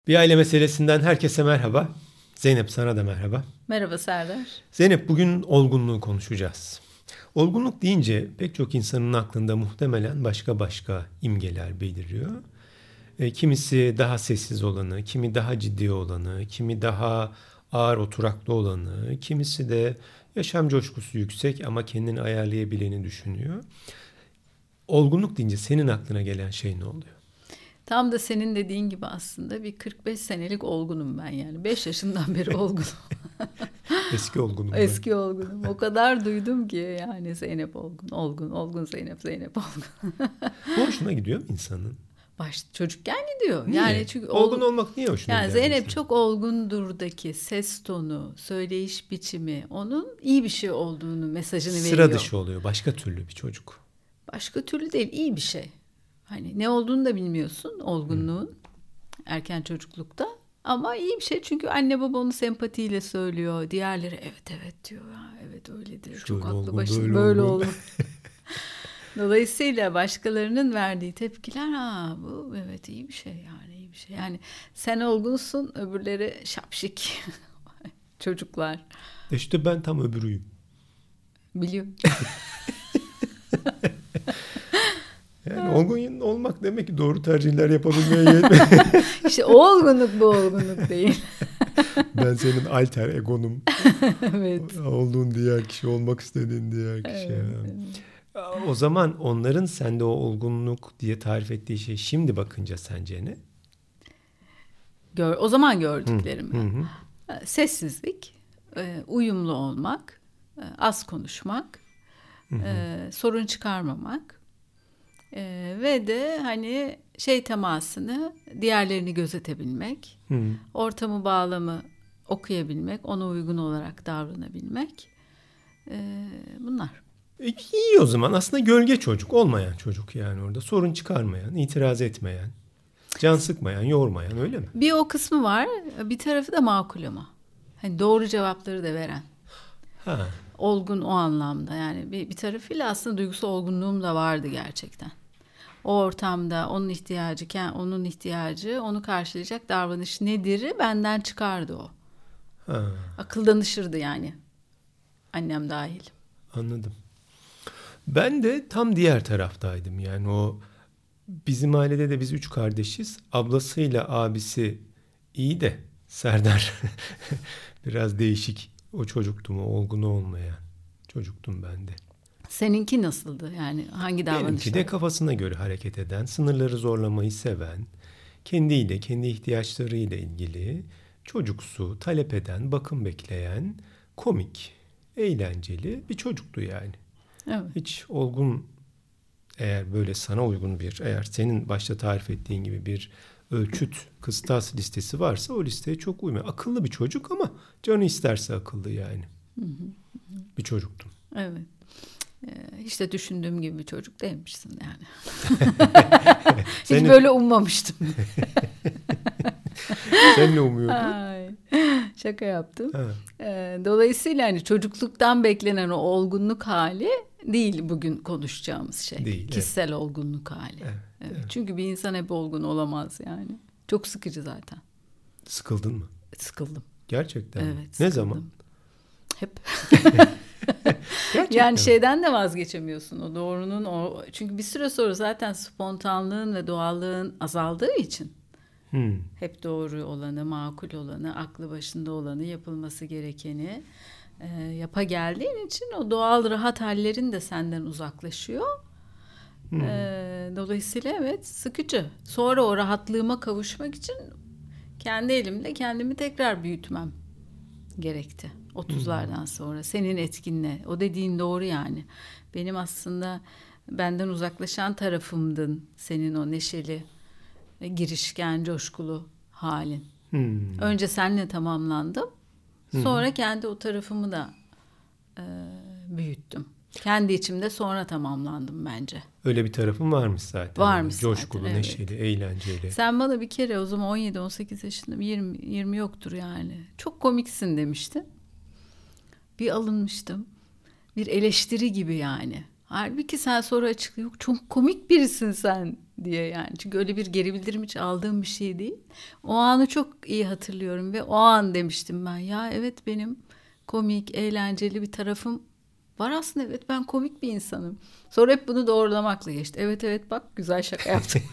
Bir aile meselesinden herkese merhaba. Zeynep, sana da merhaba. Merhaba Serdar. Zeynep, bugün olgunluğu konuşacağız. Olgunluk deyince pek çok insanın aklında muhtemelen başka imgeler beliriyor. Kimisi daha sessiz olanı, kimi daha ciddi olanı, kimi daha ağır oturaklı olanı, kimisi de yaşam coşkusu yüksek ama kendini ayarlayabileni düşünüyor. Olgunluk deyince senin aklına gelen şey ne oluyor? Tam da senin dediğin gibi aslında bir 45 senelik olgunum ben yani. 5 yaşından beri olgunum. Eski olgunum ben. Eski olgunum. O kadar duydum ki yani Zeynep olgun Zeynep olgun. Bu hoşuna gidiyor mu insanın? Çocukken gidiyor. Niye? Yani çünkü Olgun olmak niye hoşuna yani gider Zeynep mesela? çok olgundurdaki ses tonu, söyleyiş biçimi onun iyi bir şey olduğunu mesajını veriyor. Sıra dışı oluyor. Başka türlü bir çocuk. Başka türlü değil, iyi bir şey. Hani ne olduğunu da bilmiyorsun olgunluğun erken çocuklukta. Ama iyi bir şey çünkü anne baba onu sempatiyle söylüyor. Diğerleri evet diyor. Ya, evet öyledir. Şöyle Çok aklı olgun, başında böyle olur. Dolayısıyla başkalarının verdiği tepkiler bu evet iyi bir şey yani iyi bir şey. Yani sen olgunsun öbürleri şapşik çocuklar. İşte ben tam öbürüyüm. Biliyorum. Yani olgun olmak demek ki doğru tercihler yapabilmeye yetmiyor. İşte o olgunluk bu olgunluk değil. Ben senin alter egonum. Evet. Olduğun diğer kişi, olmak istediğin diğer kişi. Evet. O zaman onların sende o olgunluk diye tarif ettiği şey şimdi bakınca sence ne? O zaman gördüklerim. Hı. Sessizlik, uyumlu olmak, az konuşmak, sorun çıkarmamak ve de hani temasını diğerlerini gözetebilmek, ortamı bağlamı okuyabilmek, ona uygun olarak davranabilmek bunlar. İyi o zaman aslında gölge çocuk, olmayan çocuk yani orada sorun çıkarmayan, itiraz etmeyen, can sıkmayan, yormayan, öyle mi? Bir o kısmı var, bir tarafı da makul ama. Hani doğru cevapları da veren. Ha. Olgun o anlamda yani bir tarafıyla aslında duygusal olgunluğum da vardı gerçekten. O ortamda onun ihtiyacı onu karşılayacak davranış nedir'i benden çıkardı o. Ha. Akıl danışırdı yani. Annem dahil. Anladım. Ben de tam diğer taraftaydım yani o bizim ailede de biz 3 kardeşiz. Ablasıyla abisi iyi de Serdar biraz değişik. O çocuktum, o olgun olmayan çocuktum ben de. Seninki nasıldı yani hangi davranışlar? Benimki de kafasına göre hareket eden, sınırları zorlamayı seven, kendiyle, kendi ihtiyaçlarıyla ilgili çocuksu, talep eden, bakım bekleyen, komik, eğlenceli bir çocuktu yani. Evet. Hiç olgun, eğer böyle sana uygun eğer senin başta tarif ettiğin gibi bir ölçüt, kıstas listesi varsa o listeye çok uymuyor. Akıllı bir çocuk ama canı isterse akıllı yani. Bir çocuktum. Evet. Hiç de düşündüğüm gibi bir çocuk değilmişsin yani. Hiç böyle ummamıştım. Sen ne umuyordun? Ay, şaka yaptım. Dolayısıyla hani çocukluktan beklenen o olgunluk hali değil bugün konuşacağımız şey. Değil, kişisel olgunluk hali. Evet. Çünkü bir insan hep olgun olamaz yani. Çok sıkıcı zaten. Sıkıldın mı? Sıkıldım. Gerçekten mi? Evet, Ne sıkıldım. zaman? Hep. Gerçekten Yani mi? şeyden de vazgeçemiyorsun o doğrunun o. Çünkü bir süre sonra zaten spontanlığın ve doğallığın azaldığı için hep doğru olanı, makul olanı, aklı başında olanı, yapılması gerekeni yapa geldiğin için o doğal rahat hallerin de senden uzaklaşıyor. Dolayısıyla evet sıkıcı. Sonra o rahatlığıma kavuşmak için kendi elimle kendimi tekrar büyütmem gerekti. 30'lardan sonra senin etkinle. O dediğin doğru yani. Benim aslında benden uzaklaşan tarafımdın senin o neşeli, girişken, coşkulu halin. Önce seninle tamamlandım. Sonra kendi o tarafımı da büyüttüm. Kendi içimde sonra tamamlandım bence. Öyle bir tarafın varmış zaten. Varmış coşkulu, zaten, neşeli, eğlenceli. Sen bana bir kere o zaman 17-18 yaşında 20 yoktur yani. Çok komiksin demiştin. Bir alınmıştım. Bir eleştiri gibi yani. Halbuki sen sonra açıklıyor. Çok komik birisin sen diye yani. Çünkü öyle bir geri bildirim hiç aldığım bir şey değil. O anı çok iyi hatırlıyorum ve o an demiştim ben, ya evet benim komik, eğlenceli bir tarafım var aslında, evet ben komik bir insanım. Sonra hep bunu doğrulamakla geçti. Evet bak güzel şaka yaptım.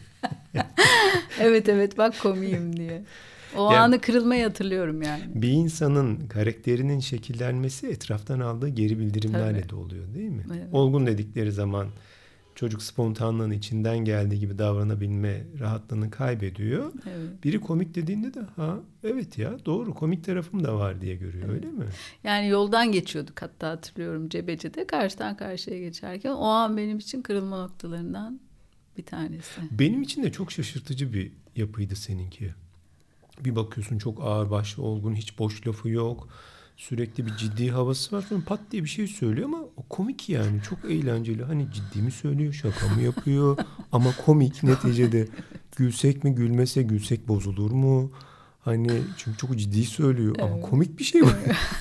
Evet bak komiyim diye. O anı kırılmayı hatırlıyorum yani. Bir insanın karakterinin şekillenmesi etraftan aldığı geri bildirimlerle Tabii. de oluyor değil mi? Evet. Olgun dedikleri zaman çocuk spontanlığın içinden geldiği gibi davranabilme rahatlığını kaybediyor. Evet. Biri komik dediğinde de evet ya doğru komik tarafım da var diye görüyor, öyle mi? Yani yoldan geçiyorduk hatta, hatırlıyorum Cebeci'de karşıdan karşıya geçerken, o an benim için kırılma noktalarından bir tanesi. Benim için de çok şaşırtıcı bir yapıydı seninki. Bir bakıyorsun çok ağırbaşlı, olgun, hiç boş lafı yok. Sürekli bir ciddi havası var. Sonra pat diye bir şey söylüyor ama o komik yani. Çok eğlenceli. Hani ciddi mi söylüyor, şaka mı yapıyor? Ama komik neticede. Gülsek mi, gülmese gülsek bozulur mu? Hani çünkü çok ciddi söylüyor ama komik bir şey var.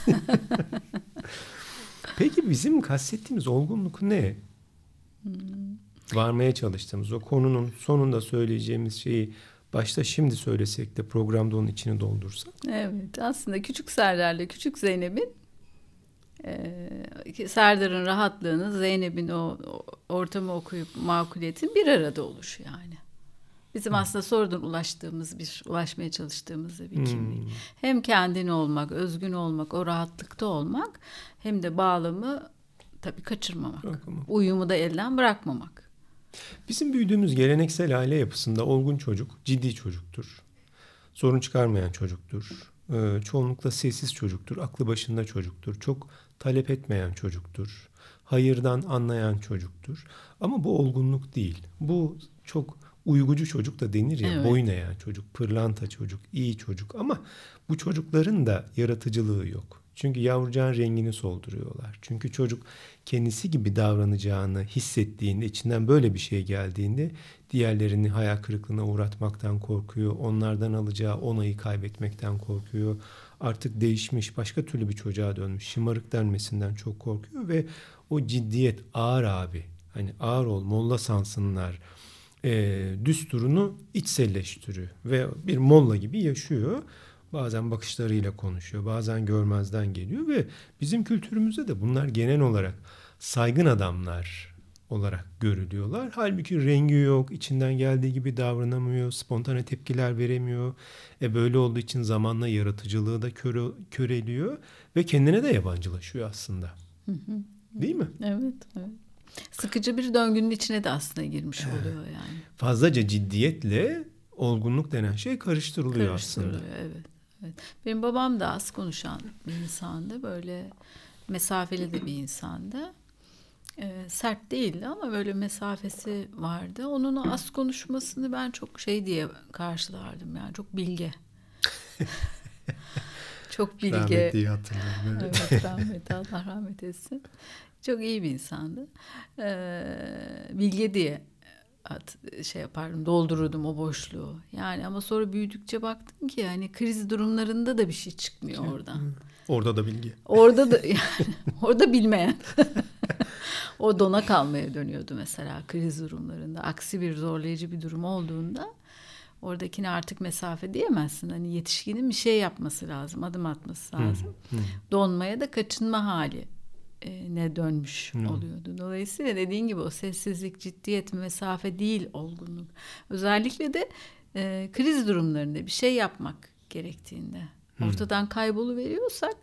Peki bizim kastettiğimiz olgunluk ne? Varmaya çalıştığımız o konunun sonunda söyleyeceğimiz şeyi başta şimdi söylesek de programda onun içini doldursak. Evet, aslında Küçük Serdar'la Küçük Zeynep'in Serdar'ın rahatlığını, Zeynep'in o ortamı okuyup makuliyetin bir arada oluşu yani. Bizim aslında sonradan ulaşmaya çalıştığımız bir kimlik. Hem kendin olmak, özgün olmak, o rahatlıkta olmak, hem de bağlamı tabii kaçırmamak. Uyumu da elden bırakmamak. Bizim büyüdüğümüz geleneksel aile yapısında olgun çocuk ciddi çocuktur. Sorun çıkarmayan çocuktur. Çoğunlukla sessiz çocuktur. Aklı başında çocuktur. Çok talep etmeyen çocuktur. Hayırdan anlayan çocuktur. Ama bu olgunluk değil. Bu çok uygucu çocuk da denir ya. Evet. Boyun eğen çocuk, pırlanta çocuk, iyi çocuk. Ama bu çocukların da yaratıcılığı yok. Çünkü yavrucağın rengini solduruyorlar. Çünkü çocuk kendisi gibi davranacağını hissettiğinde, içinden böyle bir şey geldiğinde diğerlerini hayal kırıklığına uğratmaktan korkuyor. Onlardan alacağı onayı kaybetmekten korkuyor. Artık değişmiş, başka türlü bir çocuğa dönmüş. Şımarık denmesinden çok korkuyor ve o ciddiyet, ağır abi, hani ağır ol, molla sansınlar düsturunu içselleştiriyor ve bir molla gibi yaşıyor. Bazen bakışlarıyla konuşuyor, bazen görmezden geliyor ve bizim kültürümüzde de bunlar genel olarak saygın adamlar olarak görülüyorlar. Halbuki rengi yok, içinden geldiği gibi davranamıyor, spontane tepkiler veremiyor. Böyle olduğu için zamanla yaratıcılığı da köreliyor ve kendine de yabancılaşıyor aslında. Değil mi? Evet. Sıkıcı bir döngünün içine de aslında girmiş oluyor yani. Fazlaca ciddiyetle olgunluk denen şey karıştırılıyor aslında. Evet. Benim babam da az konuşan bir insandı. Böyle mesafeli de bir insandı. Sert değildi ama böyle mesafesi vardı. Onun o az konuşmasını ben çok şey diye karşılardım. Yani çok bilge. Çok bilge. Rahmetliyi hatırlıyorum. Evet, rahmetli, Allah rahmet etsin. Çok iyi bir insandı. Bilge diye şey yapardım, doldururdum o boşluğu. Yani ama sonra büyüdükçe baktım ki hani kriz durumlarında da bir şey çıkmıyor oradan. Orada da bilgi. Orada da yani orada bilmeyen. O dona kalmaya dönüyordu mesela kriz durumlarında. Aksi bir zorlayıcı bir durum olduğunda oradakine artık mesafe diyemezsin. Hani yetişkinin bir şey yapması lazım, adım atması lazım. Donmaya da kaçınma hali ne dönmüş oluyordu. Dolayısıyla dediğin gibi o sessizlik, ciddiyet, mesafe değil olgunluk. Özellikle de kriz durumlarında bir şey yapmak gerektiğinde ortadan kayboluveriyorsak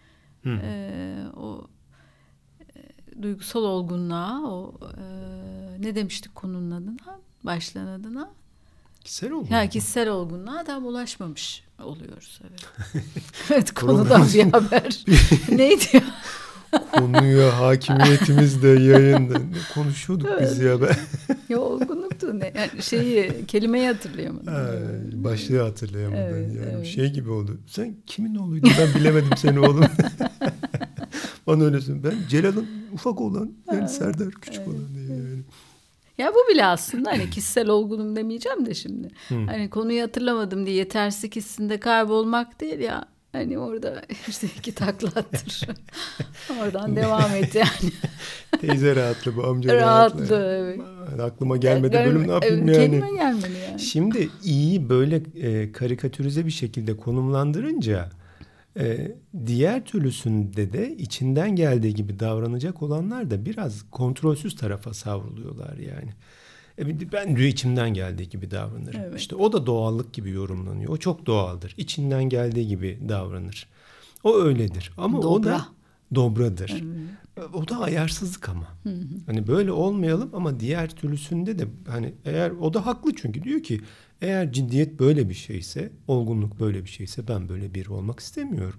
o duygusal olgunluğa, o ne demiştik konunun adına, başlığın adına? Kişisel olgunluğa. Ya kişisel olgunluğa tam ulaşmamış oluyoruz. Evet, evet konudan bir haber. Neydi ya? Konuya hakimiyetimiz de yayında. Ne konuşuyorduk biz ya ben? Ya olgunluktu ne? Yani kelimeyi hatırlayamadım. Başlığı hatırlayamadım. Evet, yani evet. Şey gibi oldu. Sen kimin oğluydun? Ben bilemedim seni oğlum. Bana öyle söylüyor. Ben Celal'ın ufak olan, yani Serdar küçük olan diye yani. Ya bu bile aslında hani kişisel olgunum demeyeceğim de şimdi. Hani konuyu hatırlamadım diye yetersizlik hissinde kaybolmak değil ya. Hani orada işte 2 takla attır. Oradan devam et yani. Teyze rahatlı, bu amca Rahatlı, rahatlı. evet. Aklıma gelmedi bölüm, ne yapayım yani. Kelime gelmedi yani. Şimdi iyi böyle karikatürize bir şekilde konumlandırınca diğer türlüsünde de içinden geldiği gibi davranacak olanlar da biraz kontrolsüz tarafa savruluyorlar yani. Ben diyor içimden geldiği gibi davranırım. Evet. İşte o da doğallık gibi yorumlanıyor. O çok doğaldır. İçinden geldiği gibi davranır. O öyledir. Ama o da dobradır. O da ayarsızlık ama. Hani böyle olmayalım ama diğer türlüsünde de hani eğer o da haklı çünkü diyor ki eğer ciddiyet böyle bir şeyse, olgunluk böyle bir şeyse ben böyle biri olmak istemiyorum.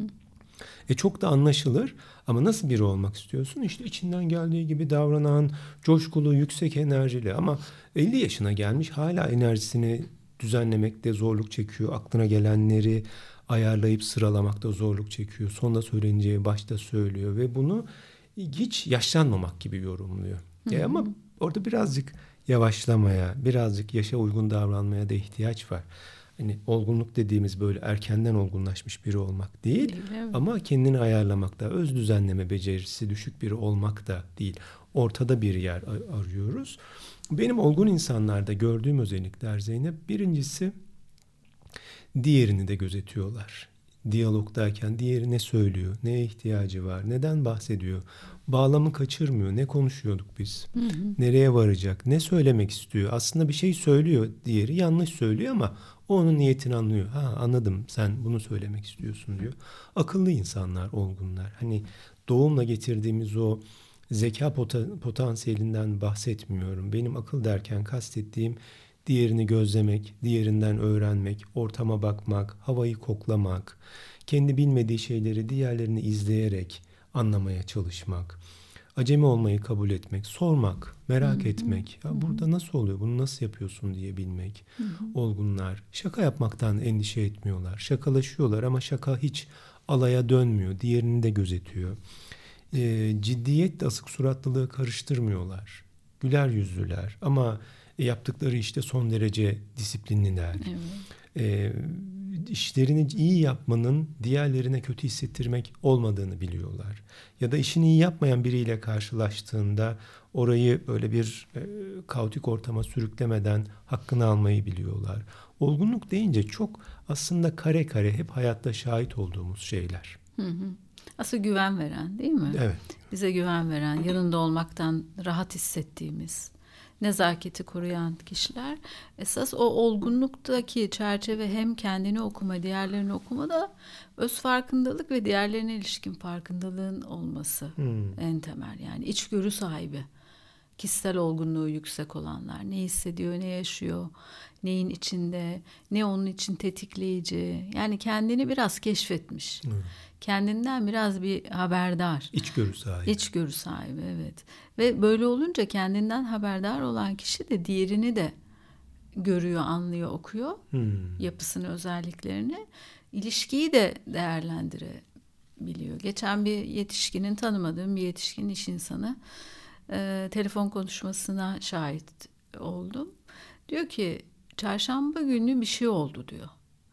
Çok da anlaşılır ama nasıl biri olmak istiyorsun? İşte içinden geldiği gibi davranan, coşkulu, yüksek enerjili ama 50 yaşına gelmiş hala enerjisini düzenlemekte zorluk çekiyor. Aklına gelenleri ayarlayıp sıralamakta zorluk çekiyor. Sonda söyleneceği başta söylüyor ve bunu hiç yaşlanmamak gibi yorumluyor. Ama orada birazcık yavaşlamaya, birazcık yaşa uygun davranmaya da ihtiyaç var. Hani olgunluk dediğimiz böyle erkenden olgunlaşmış biri olmak değil ama kendini ayarlamakta, öz düzenleme becerisi düşük biri olmak da değil. Ortada bir yer arıyoruz. Benim olgun insanlarda gördüğüm özellikler Zeynep, birincisi diğerini de gözetiyorlar. Diyalogdayken diğeri ne söylüyor, neye ihtiyacı var, neden bahsediyor, bağlamı kaçırmıyor, ne konuşuyorduk biz, nereye varacak, ne söylemek istiyor. Aslında bir şey söylüyor, diğeri yanlış söylüyor ama o onun niyetini anlıyor. Anladım, sen bunu söylemek istiyorsun diyor. Akıllı insanlar, olgunlar. Hani doğumla getirdiğimiz o zeka potansiyelinden bahsetmiyorum. Benim akıl derken kastettiğim diğerini gözlemek, diğerinden öğrenmek, ortama bakmak, havayı koklamak, kendi bilmediği şeyleri diğerlerini izleyerek anlamaya çalışmak, acemi olmayı kabul etmek, sormak, merak etmek. Ya burada nasıl oluyor, bunu nasıl yapıyorsun diye bilmek. Olgunlar şaka yapmaktan endişe etmiyorlar. Şakalaşıyorlar ama şaka hiç alaya dönmüyor. Diğerini de gözetiyor. Ciddiyetle asık suratlılığı karıştırmıyorlar. Güler yüzlüler ama yaptıkları işte son derece disiplinliler. İşlerini iyi yapmanın diğerlerine kötü hissettirmek olmadığını biliyorlar. Ya da işini iyi yapmayan biriyle karşılaştığında orayı böyle bir kaotik ortama sürüklemeden hakkını almayı biliyorlar. Olgunluk deyince çok aslında kare kare hep hayatta şahit olduğumuz şeyler. Aslında güven veren, değil mi? Evet. Bize güven veren, yanında olmaktan rahat hissettiğimiz, nezaketi koruyan kişiler. Esas o olgunluktaki çerçeve hem kendini okuma, diğerlerini okuma da öz farkındalık ve diğerlerine ilişkin farkındalığın olması en temel. Yani içgörü sahibi, kişisel olgunluğu yüksek olanlar. Ne hissediyor, ne yaşıyor, neyin içinde, ne onun için tetikleyici. Yani kendini biraz keşfetmiş. Kendinden biraz bir haberdar. İçgörü sahibi. İçgörü sahibi, evet. Ve böyle olunca kendinden haberdar olan kişi de diğerini de görüyor, anlıyor, okuyor. Yapısını, özelliklerini. İlişkiyi de değerlendirebiliyor. Geçen bir yetişkinin, tanımadığım bir yetişkin iş insanı telefon konuşmasına şahit oldum. Diyor ki çarşamba günü bir şey oldu diyor.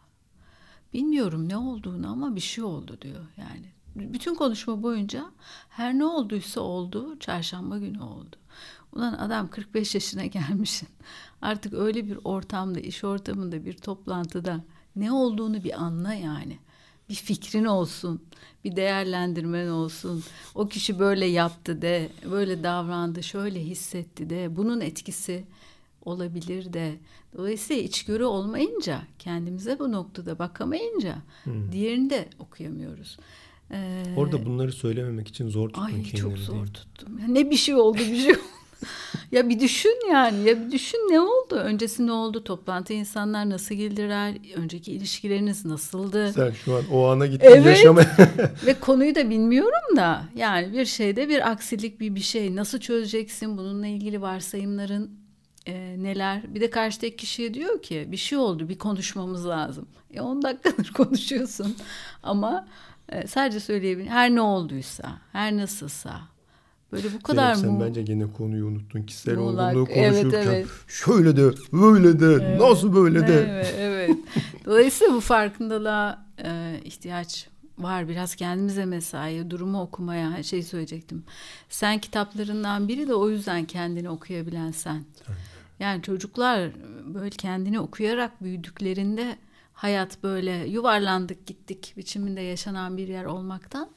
Bilmiyorum ne olduğunu ama bir şey oldu diyor yani. Bütün konuşma boyunca her ne olduysa oldu, çarşamba günü oldu. Ulan adam 45 yaşına gelmişsin. Artık öyle bir ortamda, iş ortamında, bir toplantıda ne olduğunu bir anla yani. Bir fikrin olsun, bir değerlendirmen olsun. O kişi böyle yaptı de, böyle davrandı, şöyle hissetti de, bunun etkisi olabilir de. Dolayısıyla içgörü olmayınca, kendimize bu noktada bakamayınca diğerini de okuyamıyoruz. Orada bunları söylememek için zor tuttun kendini. Çok zor tuttum. Ya ne bir şey oldu, bir şey oldu. Ya bir düşün yani. Ya bir düşün ne oldu? Öncesi ne oldu? Toplantı insanlar nasıl girdiler? Önceki ilişkileriniz nasıldı? Sen şu an o ana gittin yaşamaya. Ve konuyu da bilmiyorum da yani bir şeyde bir aksilik bir şey. Nasıl çözeceksin? Bununla ilgili varsayımların neler? Bir de karşıdaki kişiye diyor ki bir şey oldu, bir konuşmamız lazım. 10 dakikadır konuşuyorsun ama sadece söyleyebilirim. Her ne olduysa, her nasılsa. Böyle bu kadar Zeynep, sen bence gene konuyu unuttun. Kişisel muğlak, olgunluğu konuşurken evet. şöyle de, böyle de, nasıl böyle de. Evet. Dolayısıyla bu farkındalığa ihtiyaç var. Biraz kendimize mesai, durumu okumaya söyleyecektim. Sen kitaplarından biri de o yüzden kendini okuyabilen sen. Yani çocuklar böyle kendini okuyarak büyüdüklerinde hayat böyle yuvarlandık gittik biçiminde yaşanan bir yer olmaktan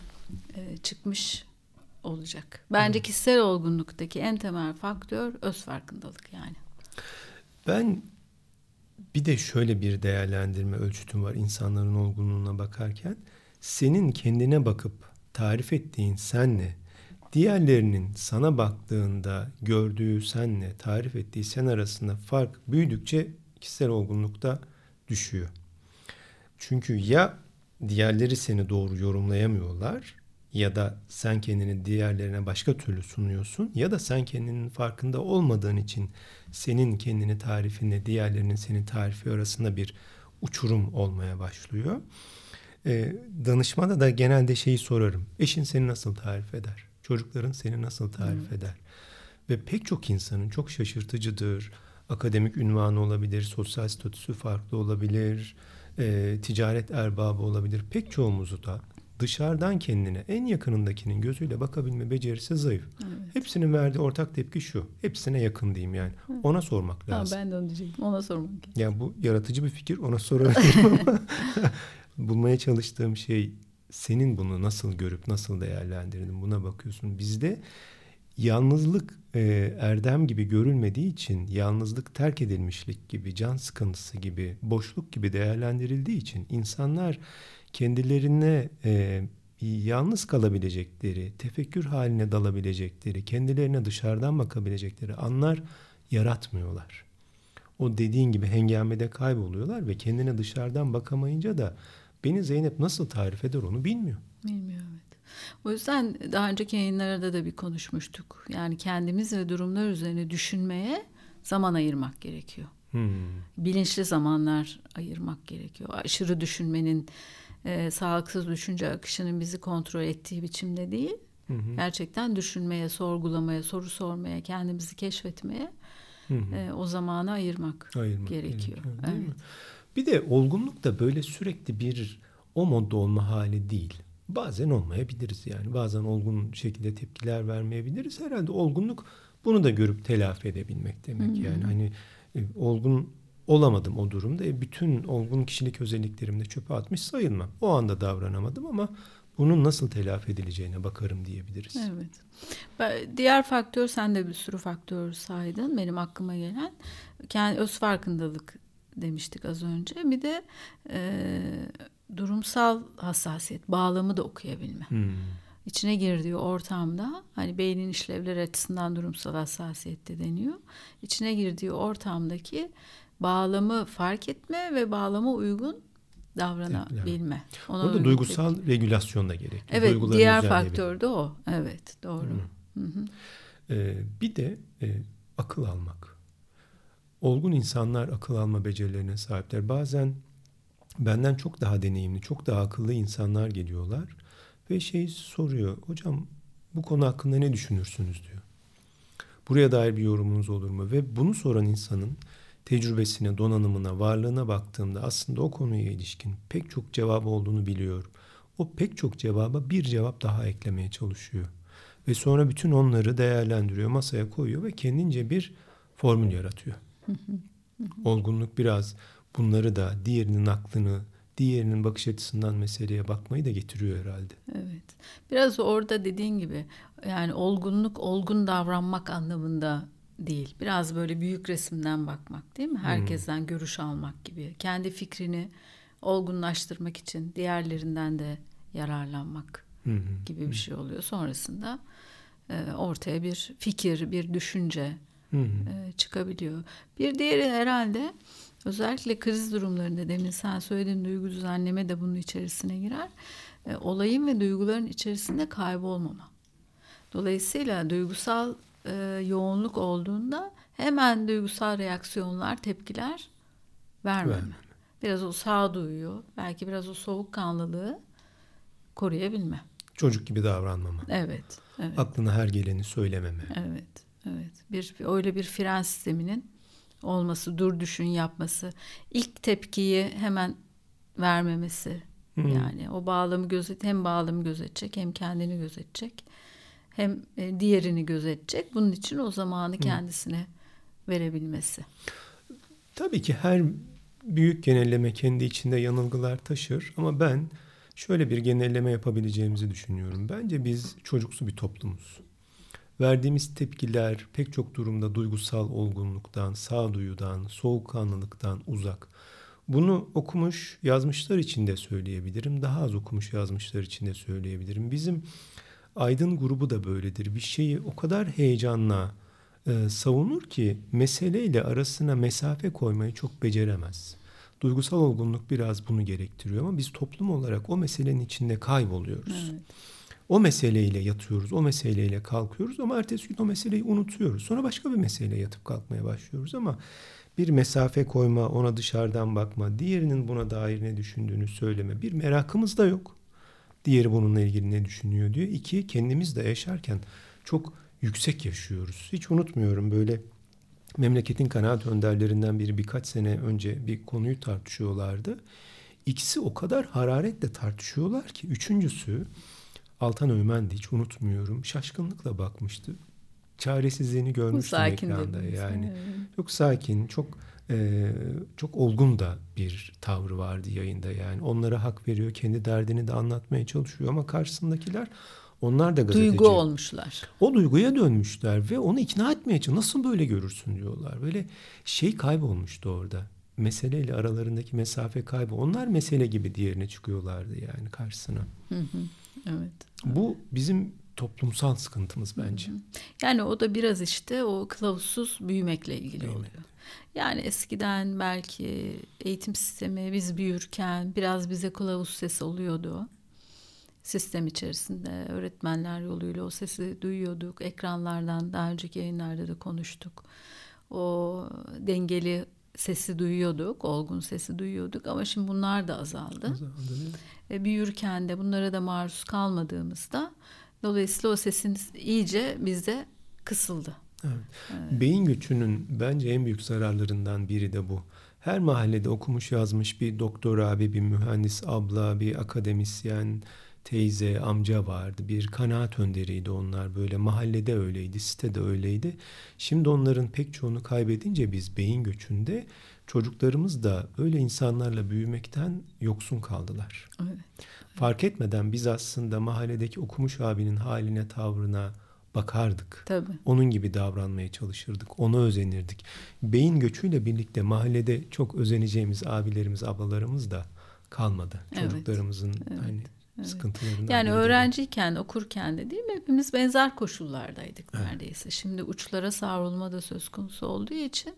çıkmış olacak. Bence kişisel olgunluktaki en temel faktör öz farkındalık yani. Ben bir de şöyle bir değerlendirme ölçütüm var insanların olgunluğuna bakarken. Senin kendine bakıp tarif ettiğin senle diğerlerinin sana baktığında gördüğü senle tarif ettiği sen arasında fark büyüdükçe kişisel olgunlukta düşüyor. Çünkü ya diğerleri seni doğru yorumlayamıyorlar ya da sen kendini diğerlerine başka türlü sunuyorsun ya da sen kendinin farkında olmadığın için senin kendini tarifinle diğerlerinin senin tarifi arasında bir uçurum olmaya başlıyor. Danışmada da genelde şeyi sorarım. Eşin seni nasıl tarif eder? Çocukların seni nasıl tarif eder? Ve pek çok insanın çok şaşırtıcıdır. Akademik ünvanı olabilir, sosyal statüsü farklı olabilir, ticaret erbabı olabilir. Pek çoğumuzu da dışarıdan kendine en yakınındakinin gözüyle bakabilme becerisi zayıf. Evet. Hepsinin verdiği ortak tepki şu. Hepsine yakın diyeyim yani. Ona sormak lazım. Ben de onu diyecektim. Ona sormak lazım. Yani bu yaratıcı bir fikir. Ona sorabilirim ama bulmaya çalıştığım şey senin bunu nasıl görüp nasıl değerlendirdin buna bakıyorsun. Bizde yalnızlık erdem gibi görülmediği için yalnızlık terk edilmişlik gibi, can sıkıntısı gibi, boşluk gibi değerlendirildiği için insanlar kendilerine yalnız kalabilecekleri, tefekkür haline dalabilecekleri, kendilerine dışarıdan bakabilecekleri anlar yaratmıyorlar. O dediğin gibi hengamede kayboluyorlar ve kendine dışarıdan bakamayınca da beni Zeynep nasıl tarif eder onu bilmiyor. Bilmiyor, evet. O yüzden daha önceki yayınlarda da bir konuşmuştuk. Yani kendimiz ve durumlar üzerine düşünmeye zaman ayırmak gerekiyor. Bilinçli zamanlar ayırmak gerekiyor. Aşırı düşünmenin, sağlıksız düşünce akışının bizi kontrol ettiği biçimde değil. Gerçekten düşünmeye, sorgulamaya, soru sormaya, kendimizi keşfetmeye o zamanı ayırmak gerekiyor. Değil mi? Bir de olgunluk da böyle sürekli bir o modda olma hali değil. Bazen olmayabiliriz yani. Bazen olgun şekilde tepkiler vermeyebiliriz. Herhalde olgunluk bunu da görüp telafi edebilmek demek. Yani hani olgun olamadım o durumda. Bütün olgun kişilik özelliklerimi de çöpe atmış sayılmam. O anda davranamadım ama bunun nasıl telafi edileceğine bakarım diyebiliriz. Evet. Diğer faktör, sen de bir sürü faktör saydın. Benim aklıma gelen öz farkındalık demiştik az önce. Bir de durumsal hassasiyet, bağlamı da okuyabilme. İçine girdiği ortamda, hani beynin işlevleri açısından durumsal hassasiyet de deniyor. İçine girdiği ortamdaki bağlamı fark etme ve bağlama uygun davranabilme. Orada duygusal regülasyon da gerekiyor. Evet, diğer faktör de o. Evet, doğru. Bir de akıl almak. Olgun insanlar akıl alma becerilerine sahipler. Bazen benden çok daha deneyimli, çok daha akıllı insanlar geliyorlar ve soruyor. Hocam bu konu hakkında ne düşünürsünüz diyor. Buraya dair bir yorumunuz olur mu? Ve bunu soran insanın tecrübesine, donanımına, varlığına baktığımda aslında o konuya ilişkin pek çok cevap olduğunu biliyorum. O pek çok cevaba bir cevap daha eklemeye çalışıyor. Ve sonra bütün onları değerlendiriyor, masaya koyuyor ve kendince bir formül yaratıyor. Olgunluk biraz bunları da, diğerinin aklını, diğerinin bakış açısından meseleye bakmayı da getiriyor herhalde. Evet. Biraz orada dediğin gibi yani olgunluk olgun davranmak anlamında değil. Biraz böyle büyük resimden bakmak, değil mi? Herkesten görüş almak gibi. Kendi fikrini olgunlaştırmak için diğerlerinden de yararlanmak gibi bir şey oluyor. Sonrasında ortaya bir fikir, bir düşünce çıkabiliyor. Bir diğeri herhalde özellikle kriz durumlarında, demin sen söylediğin duygu düzenleme de bunun içerisine girer. Olayın ve duyguların içerisinde kaybolmama. Dolayısıyla duygusal yoğunluk olduğunda hemen duygusal reaksiyonlar, tepkiler vermeme. Biraz o sağduyuyu, belki biraz o soğukkanlılığı koruyabilme. Çocuk gibi davranmama. Evet. Aklına her geleni söylememe. Evet. Öyle bir fren sisteminin olması, dur düşün yapması, ilk tepkiyi hemen vermemesi. Yani o bağlamı hem bağlamı gözetecek, hem kendini gözetecek, hem diğerini gözetecek. Bunun için o zamanı kendisine verebilmesi. Tabii ki her büyük genelleme kendi içinde yanılgılar taşır ama ben şöyle bir genelleme yapabileceğimizi düşünüyorum. Bence biz çocuksu bir toplumuz. Verdiğimiz tepkiler pek çok durumda duygusal olgunluktan, sağduyudan, soğukkanlılıktan uzak. Bunu okumuş yazmışlar için de söyleyebilirim. Daha az okumuş yazmışlar için de söyleyebilirim. Bizim Aydın grubu da böyledir. Bir şeyi o kadar heyecanla savunur ki meseleyle arasına mesafe koymayı çok beceremez. Duygusal olgunluk biraz bunu gerektiriyor ama biz toplum olarak o meselenin içinde kayboluyoruz. Evet. O meseleyle yatıyoruz, o meseleyle kalkıyoruz ama ertesi gün o meseleyi unutuyoruz. Sonra başka bir meseleyle yatıp kalkmaya başlıyoruz ama bir mesafe koyma, ona dışarıdan bakma, diğerinin buna dair ne düşündüğünü söyleme. Bir merakımız da yok. Diğeri bununla ilgili ne düşünüyor diyor. 2, kendimiz de yaşarken çok yüksek yaşıyoruz. Hiç unutmuyorum, böyle memleketin kanaat önderlerinden biri birkaç sene önce bir konuyu tartışıyorlardı. İkisi o kadar hararetle tartışıyorlar ki üçüncüsü Altan Öğmen'di, hiç unutmuyorum. Şaşkınlıkla bakmıştı. Çaresizliğini görmüştüm ekranda. Yani çok sakin, çok olgun da bir tavrı vardı yayında. Yani onlara hak veriyor, kendi derdini de anlatmaya çalışıyor ama karşısındakiler, onlar da gazeteci. Duygu olmuşlar. O duyguya dönmüşler ve onu ikna etmeye çalışıyor. Nasıl böyle görürsün diyorlar. Böyle kaybolmuştu orada. Meseleyle aralarındaki mesafe kayboldu. Onlar mesele gibi diğerine çıkıyorlardı yani karşısına. Evet. Bu bizim toplumsal sıkıntımız bence. Yani o da biraz işte o kılavuzsuz büyümekle ilgili oluyor. Yani eskiden belki eğitim sistemi biz büyürken biraz bize kılavuz sesi oluyordu. Sistem içerisinde öğretmenler yoluyla o sesi duyuyorduk. Ekranlardan daha önceki yayınlarda da konuştuk. O dengeli sesi duyuyorduk, olgun sesi duyuyorduk ama şimdi bunlar da azaldı. Büyürken de bunlara da maruz kalmadığımızda dolayısıyla o sesin iyice bizde kısıldı. Evet. Beyin göçünün bence en büyük zararlarından biri de bu. Her mahallede okumuş yazmış bir doktor abi, bir mühendis abla, bir akademisyen teyze, amca vardı. Bir kanaat önderiydi onlar, böyle mahallede öyleydi, sitede öyleydi. Şimdi onların pek çoğunu kaybedince biz beyin göçünde, çocuklarımız da öyle insanlarla büyümekten yoksun kaldılar. Evet. Fark etmeden biz aslında mahalledeki okumuş abinin haline, tavrına bakardık. Tabii. Onun gibi davranmaya çalışırdık. Ona özenirdik. Beyin göçüyle birlikte mahallede çok özeneceğimiz abilerimiz, ablalarımız da kalmadı. Evet. Çocuklarımızın sıkıntılarından. Yani öğrenciyken, okurken de değil mi? Hepimiz benzer koşullardaydık neredeyse. Şimdi uçlara savrulma da söz konusu olduğu için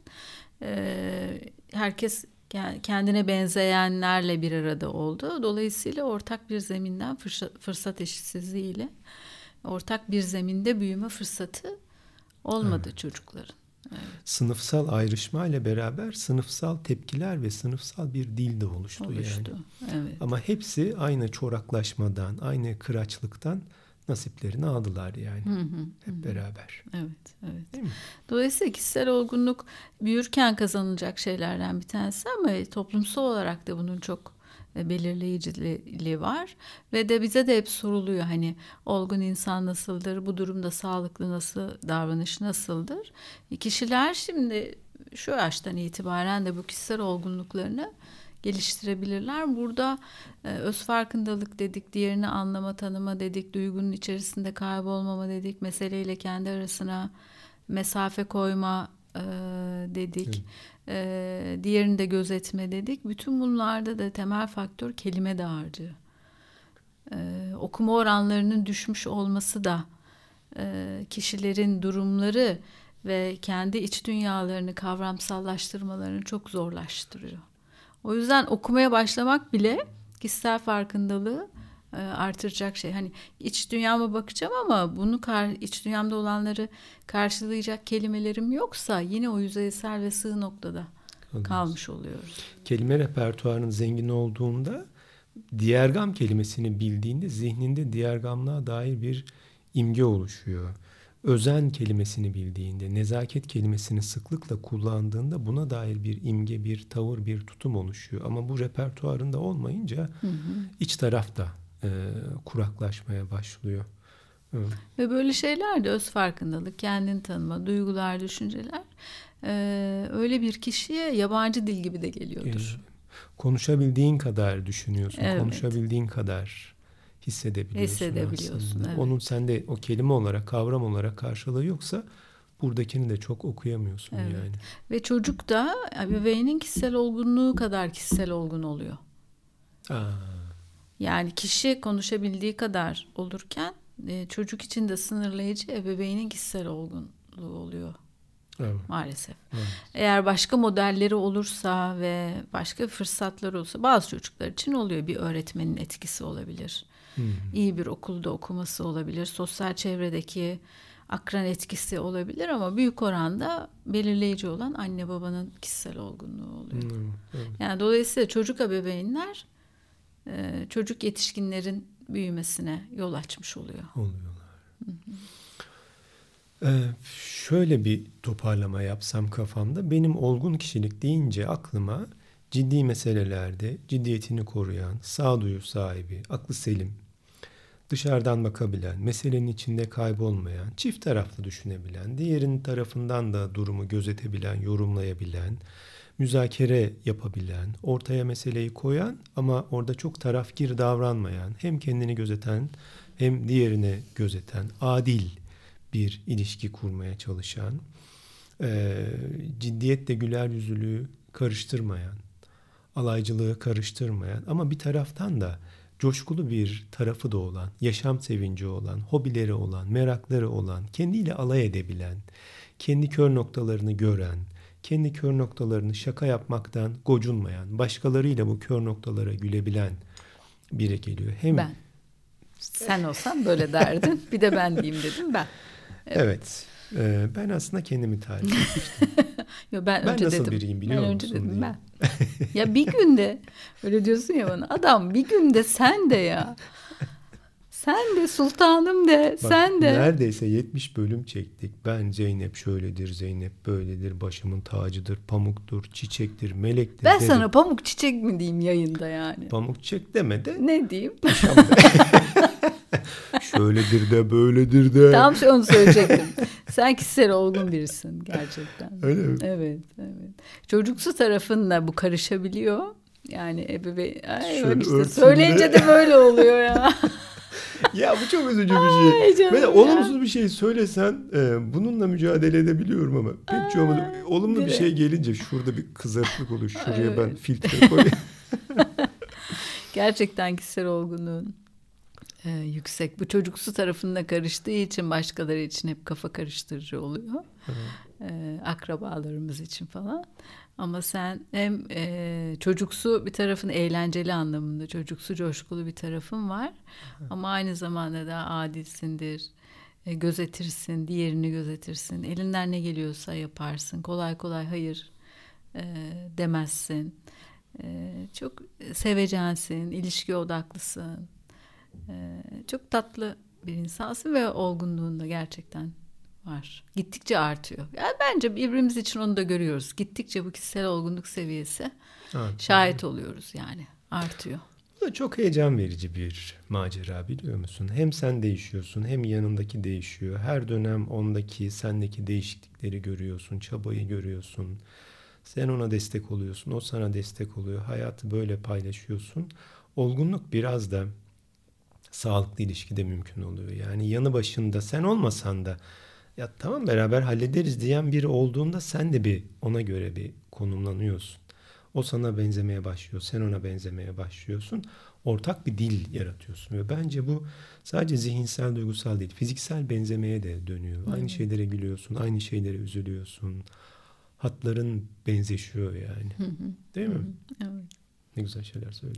herkes kendine benzeyenlerle bir arada oldu. Dolayısıyla ortak bir zeminden fırsat eşitsizliğiyle ortak bir zeminde büyüme fırsatı olmadı çocukların. Evet. Sınıfsal ayrışma ile beraber sınıfsal tepkiler ve sınıfsal bir dil de oluştu. Yani. Evet. Ama hepsi aynı çoraklaşmadan, aynı kıraçlıktan nasiplerini aldılar yani. Hep beraber. Evet. Değil mi? Dolayısıyla kişisel olgunluk büyürken kazanılacak şeylerden bir tanesi ama toplumsal olarak da bunun çok belirleyiciliği var ve de bize de hep soruluyor, hani olgun insan nasıldır, bu durumda sağlıklı davranış nasıldır? Kişiler şimdi şu yaştan itibaren de bu kişisel olgunluklarını geliştirebilirler. Burada öz farkındalık dedik, diğerini anlama, tanıma dedik, duygunun içerisinde kaybolmama dedik, meseleyle kendi arasına mesafe koyma dedik. Diğerini de gözetme dedik. Bütün bunlarda da temel faktör kelime dağarcığı. Okuma oranlarının düşmüş olması da kişilerin durumları ve kendi iç dünyalarını kavramsallaştırmalarını çok zorlaştırıyor. O yüzden okumaya başlamak bile kişisel farkındalığı artıracak şey. Hani iç dünyama bakacağım ama bunu iç dünyamda olanları karşılayacak kelimelerim yoksa yine o yüzeysel ve sığ noktada kalmış oluyoruz. Kelime repertuarının zengin olduğunda, diyergam kelimesini bildiğinde zihninde diyergamlığa dair bir imge oluşuyor. özen kelimesini bildiğinde, nezaket kelimesini sıklıkla kullandığında buna dair bir imge, bir tavır, bir tutum oluşuyor. Ama bu repertuarında olmayınca iç taraf da kuraklaşmaya başlıyor. Ve böyle şeyler de öz farkındalık, kendini tanıma, duygular, düşünceler öyle bir kişiye yabancı dil gibi de geliyordur. Konuşabildiğin kadar düşünüyorsun, Evet. Konuşabildiğin kadar hissedebiliyorsun aslında. Evet. Onun sende o kelime olarak, kavram olarak karşılığı yoksa buradakini de çok okuyamıyorsun Evet. yani. Ve çocuk da ebeveynin kişisel olgunluğu kadar kişisel olgun oluyor. Yani kişi konuşabildiği kadar olurken çocuk için de sınırlayıcı ebeveynin kişisel olgunluğu oluyor. Evet. Maalesef. Evet. Eğer başka modelleri olursa ve başka fırsatlar olursa, bazı çocuklar için oluyor, bir öğretmenin etkisi olabilir. İyi bir okulda okuması olabilir. Sosyal çevredeki akran etkisi olabilir ama büyük oranda belirleyici olan anne babanın kişisel olgunluğu oluyor. Evet. Yani dolayısıyla çocuk ebeveynler çocuk yetişkinlerin büyümesine yol açmış oluyor. Şöyle bir toparlama yapsam kafamda, benim olgun kişilik deyince aklıma ciddi meselelerde ciddiyetini koruyan, sağduyu sahibi, aklı selim, dışarıdan bakabilen, meselenin içinde kaybolmayan, çift taraflı düşünebilen, diğerinin tarafından da durumu gözetebilen, yorumlayabilen, müzakere yapabilen, ortaya meseleyi koyan ama orada çok tarafgir davranmayan, hem kendini gözeten hem diğerini gözeten, adil bir ilişki kurmaya çalışan, ciddiyetle güler yüzlülüğü karıştırmayan, alaycılığı karıştırmayan ama bir taraftan da coşkulu bir tarafı da olan, yaşam sevinci olan, hobileri olan, merakları olan, kendiyle alay edebilen, kendi kör noktalarını gören, kendi kör noktalarını şaka yapmaktan gocunmayan, başkalarıyla bu kör noktalara gülebilen biri geliyor. Hem ben. Sen olsan böyle derdin. Bir de ben diyeyim dedim ben. Evet. Ben aslında kendimi tarif etmiştim. Yo, Ben önce nasıl dedim. biriyim biliyor Ben musun önce dedim diye. ben. Ya bir günde öyle diyorsun ya bana. Adam bir günde sen de ya. Sen de sultanım de. Bak, Sen de. neredeyse 70 bölüm çektik. Ben Zeynep şöyledir, Zeynep böyledir, başımın tacıdır, pamuktur, çiçektir, melektir Ben dedim. sana pamuk çiçek mi diyeyim yayında yani? Pamuk çiçek deme de. Ne diyeyim? Şöyledir de, böyledir de. Tam onu söyleyecektim. Sen kişisel olgun birisin gerçekten. Öyle mi? Evet. Çocuksu tarafınla bu karışabiliyor. Yani Şöyle işte söyleyince de böyle oluyor ya. Ya bu çok üzücü bir şey. Ay canım Mesela ya. olumsuz bir şey söylesen bununla mücadele edebiliyorum ama pek çoğumuz olumlu bir direkt. şey gelince şurada bir kızarıklık olur. Şuraya Evet. ben filtre koyayım. Gerçekten kişisel olgunluğun yüksek. Bu çocuksu tarafında karıştığı için başkaları için hep kafa karıştırıcı oluyor. Akrabalarımız için falan. Ama sen hem çocuksu bir tarafın, eğlenceli anlamında çocuksu coşkulu bir tarafın var. Ama aynı zamanda da adilsindir. Gözetirsin, diğerini gözetirsin. Elinden ne geliyorsa yaparsın. Kolay kolay hayır demezsin. Çok sevecensin, ilişki odaklısın. Çok tatlı bir insansın ve olgunluğun da gerçekten var. Gittikçe artıyor. Yani bence birbirimiz için onu da görüyoruz. Gittikçe bu kişisel olgunluk seviyesi şahit oluyoruz yani. Artıyor. Bu da çok heyecan verici bir macera, biliyor musun? Hem sen değişiyorsun hem yanındaki değişiyor. Her dönem ondaki, sendeki değişiklikleri görüyorsun, çabayı görüyorsun. Sen ona destek oluyorsun, o sana destek oluyor. Hayatı böyle paylaşıyorsun. Olgunluk biraz da sağlıklı ilişkide mümkün oluyor. Yani yanı başında sen olmasan da ya tamam beraber hallederiz diyen biri olduğunda sen de bir ona göre bir konumlanıyorsun. O sana benzemeye başlıyor, sen ona benzemeye başlıyorsun. Ortak bir dil yaratıyorsun ve bence bu sadece zihinsel, duygusal değil, fiziksel benzemeye de dönüyor. Aynı şeylere gülüyorsun, aynı şeylere üzülüyorsun. Hatların benzeşiyor yani. Değil mi? Evet. Ne güzel şeyler söyledin.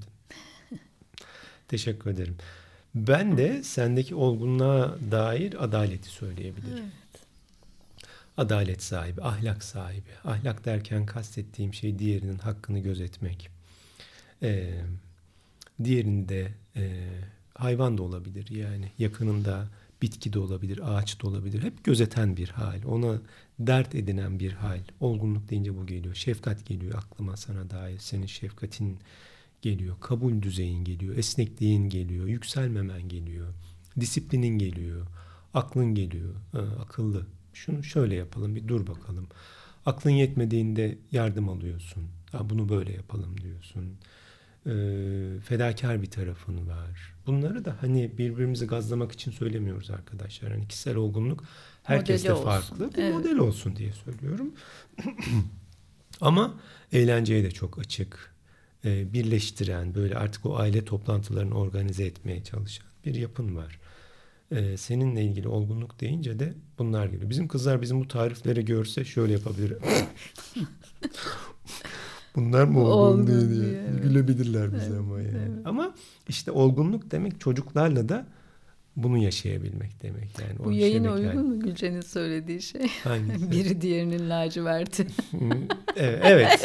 Teşekkür ederim. Ben de sendeki olgunluğa dair adaleti söyleyebilirim. Evet. Adalet sahibi, ahlak sahibi. Ahlak derken kastettiğim şey diğerinin hakkını gözetmek. Diğerinde hayvan da olabilir yani. Yakınında Bitki de olabilir, ağaç da olabilir. Hep gözeten bir hal, ona dert edinen bir hal. Olgunluk deyince bu geliyor. Şefkat geliyor aklıma sana dair. Senin şefkatin geliyor, kabul düzeyin geliyor, esnekliğin geliyor, yükselmemen geliyor, disiplinin geliyor, aklın geliyor. Akıllı. Şunu şöyle yapalım, bir dur bakalım. Aklın yetmediğinde yardım alıyorsun. Bunu böyle yapalım diyorsun. Fedakar bir tarafın var. Bunları da hani birbirimizi gazlamak için söylemiyoruz arkadaşlar. Hani kişisel olgunluk herkeste farklı. Bir model olsun diye söylüyorum. Ama eğlenceye de çok açık. Birleştiren, böyle artık o aile toplantılarını organize etmeye çalışan bir yapın var. Seninle ilgili olgunluk deyince de bunlar geliyor. Bizim kızlar bizim bu tarifleri görse şöyle yapabilir. Bunlar mı olgun diye evet. Gülebilirler bize evet, ama yani. Evet. Ama işte olgunluk demek çocuklarla da bunu yaşayabilmek demek. Yani bu yayın uygun mu Gülce'nin söylediği şey? Hangisi? Biri diğerinin laciverti. Evet.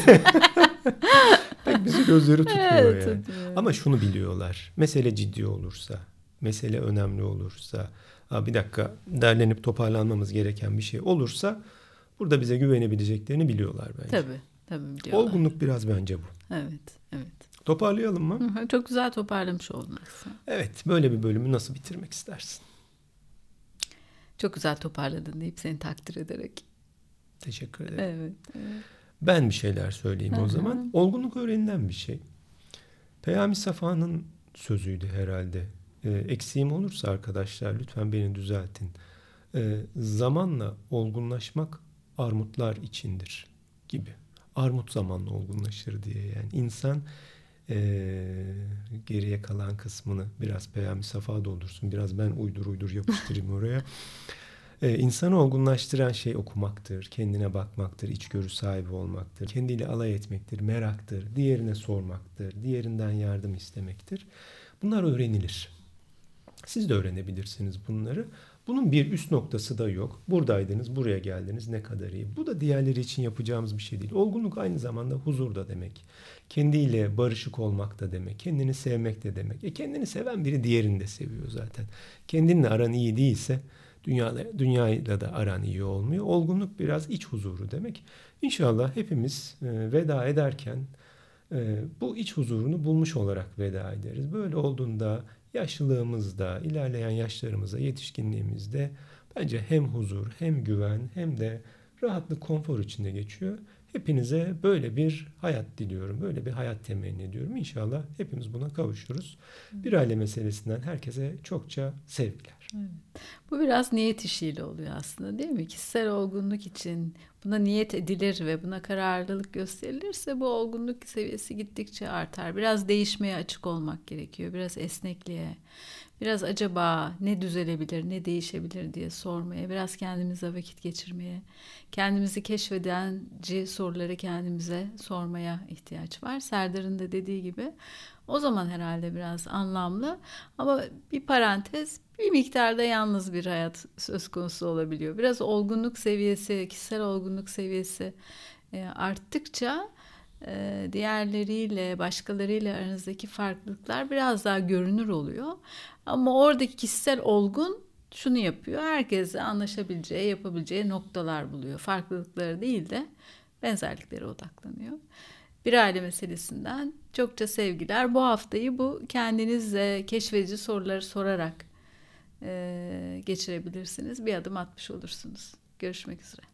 Pek bizi gözleri tutuyor evet, yani. Tutuyor. Ama şunu biliyorlar. Mesele ciddi olursa, mesele önemli olursa, bir dakika derlenip toparlanmamız gereken bir şey olursa burada bize güvenebileceklerini biliyorlar bence. Tabii biliyorlar. Olgunluk biraz bence bu. Evet. Toparlayalım mı? Hı, çok güzel toparlamış oldun aslında. Evet, böyle bir bölümü nasıl bitirmek istersin? Çok güzel toparladın deyip seni takdir ederek. Teşekkür ederim. Evet. Ben bir şeyler söyleyeyim o zaman. Olgunluk öğrenilen bir şey. Peyami Safa'nın sözüydü herhalde. Eksiğim olursa arkadaşlar lütfen beni düzeltin. Zamanla olgunlaşmak armutlar içindir gibi. Armut zamanla olgunlaşır diye yani. İnsan geriye kalan kısmını biraz Peyami Safa doldursun. Biraz ben uydur yapıştırayım oraya. İnsanı olgunlaştıran şey okumaktır, kendine bakmaktır, içgörü sahibi olmaktır, kendiyle alay etmektir, meraktır, diğerine sormaktır, diğerinden yardım istemektir. Bunlar öğrenilir. Siz de öğrenebilirsiniz bunları. Bunun bir üst noktası da yok. Buradaydınız, buraya geldiniz, ne kadar iyi. Bu da diğerleri için yapacağımız bir şey değil. Olgunluk aynı zamanda huzur da demek. Kendiyle barışık olmak da demek. Kendini sevmek de demek. Kendini seven biri diğerini de seviyor zaten. Kendinle aran iyi değilse dünyayla da aran iyi olmuyor. Olgunluk biraz iç huzuru demek. İnşallah hepimiz veda ederken bu iç huzurunu bulmuş olarak veda ederiz. Böyle olduğunda yaşlılığımızda, ilerleyen yaşlarımızda, yetişkinliğimizde bence hem huzur, hem güven, hem de rahatlık, konfor içinde geçiyor. Hepinize böyle bir hayat diliyorum. Böyle bir hayat temenni ediyorum. İnşallah hepimiz buna kavuşuruz. Bir aile meselesinden herkese çokça sevgiler. Evet. Bu biraz niyet işiyle oluyor aslında değil mi? Kişisel olgunluk için buna niyet edilir ve buna kararlılık gösterilirse bu olgunluk seviyesi gittikçe artar. Biraz değişmeye açık olmak gerekiyor. Biraz esnekliğe, biraz acaba ne düzelebilir, ne değişebilir diye sormaya, biraz kendimize vakit geçirmeye, kendimizi keşfedenci soruları kendimize sormaya ihtiyaç var. Serdar'ın da dediği gibi o zaman herhalde biraz anlamlı ama bir parantez, bir miktarda yalnız bir hayat söz konusu olabiliyor. Biraz olgunluk seviyesi, kişisel olgunluk seviyesi arttıkça diğerleriyle, başkalarıyla aranızdaki farklılıklar biraz daha görünür oluyor. Ama oradaki kişisel olgun şunu yapıyor. Herkesle anlaşabileceği, yapabileceği noktalar buluyor. Farklılıkları değil de benzerliklere odaklanıyor. Bir aile meselesinden çokça sevgiler. Bu haftayı bu kendinizle keşfedici soruları sorarak geçirebilirsiniz. Bir adım atmış olursunuz. Görüşmek üzere.